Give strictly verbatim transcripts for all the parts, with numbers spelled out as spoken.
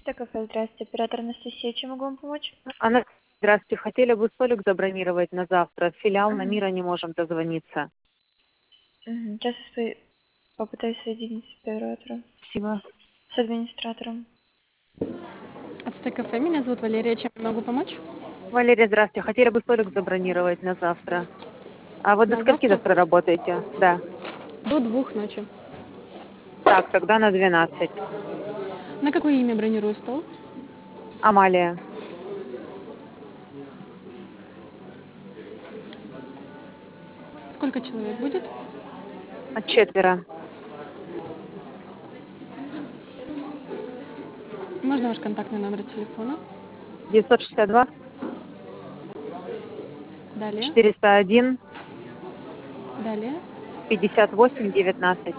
Кафе, здравствуйте, оператор Анастасия, чем могу вам помочь? Анна, здравствуйте. Хотели бы столик забронировать на завтра. Филиал на Мгм. Мира не можем дозвониться. Мгм. Сейчас я свой- попытаюсь соединить с оператором, Спасибо. с администратором. Ацтек кафе, меня зовут Валерия, чем могу помочь? Валерия, здравствуйте. Хотели бы столик забронировать на завтра. А вы до На скольки завтра? завтра работаете? Да. До двух ночи. Так, тогда на двенадцать. На какое имя бронирую стол? Амалия. Сколько человек будет? От четверо. Можно ваш контактный номер телефона? девятьсот шестьдесят два Далее. четыреста один Далее. пятьдесят восемь девятнадцать.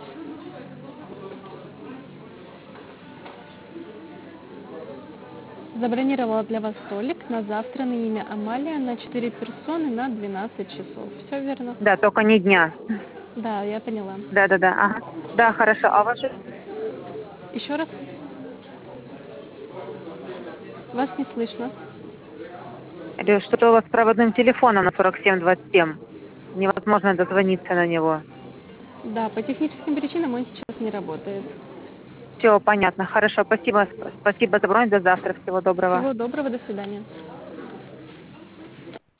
Забронировала для вас столик на завтра на имя Амалия на четыре персоны на двенадцать часов. Все верно? Да, только не дня. Да, я поняла. Да, да, да. Ага. Да, хорошо. А ваше... Еще раз? Вас не слышно. Или что-то у вас с проводным телефоном на сорок семь двадцать семь. Невозможно дозвониться на него. Да, по техническим причинам он сейчас не работает. Все понятно. Хорошо. Спасибо. Спасибо за бронь. До завтра. Всего доброго. Всего доброго, до свидания.